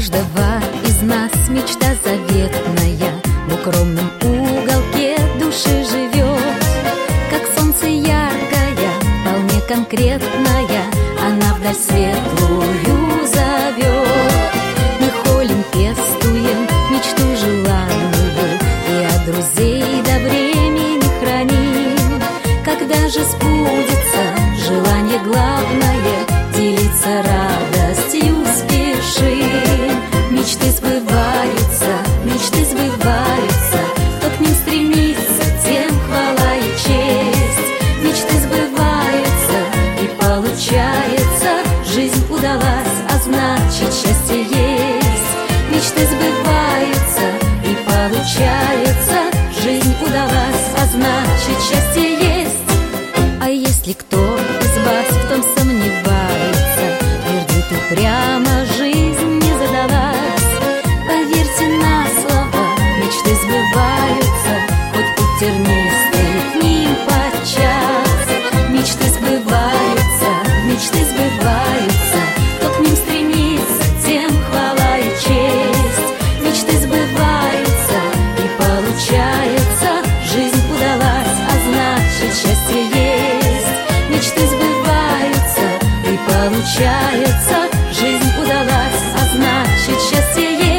каждого из нас мечта заветная в укромном уголке души живет. Как солнце яркое, вполне конкретная, она вдаль светлую зовет. Мы холим, пестуем мечту желанную и от друзей до времени храним. Когда же сбудется желание главное, делиться радостью спешим. Мечты сбываются, кто к ним стремится, тем хвала и честь. Мечты сбываются и получается, жизнь удалась, а значит счастье есть. Мечты сбываются и получается, жизнь удалась, а значит счастье есть. А если кто из вас в том сомневается, твердит упрямо, жизнь не задалась, поверьте на слово, мечты сбываются, хоть путь тернистый к ним подчас. Мечты сбываются, кто к ним стремится, тем хвала и честь. Мечты сбываются и получается, жизнь удалась, а значит счастье есть. Мечты сбываются и получается, жизнь удалась, а значит счастье есть.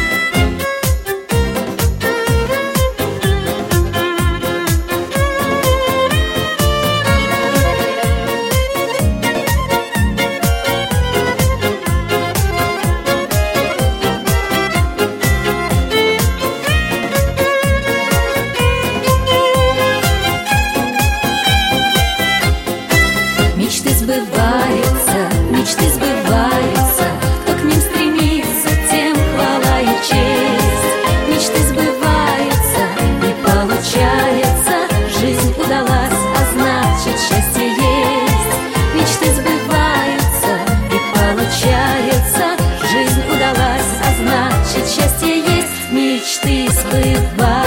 Мечты сбываются, кто к ним стремится, тем хвала и честь. Мечты сбываются и получается, жизнь удалась, а значит счастье есть. Мечты сбываются и получается, жизнь удалась, а значит счастье есть. Мечты сбываются.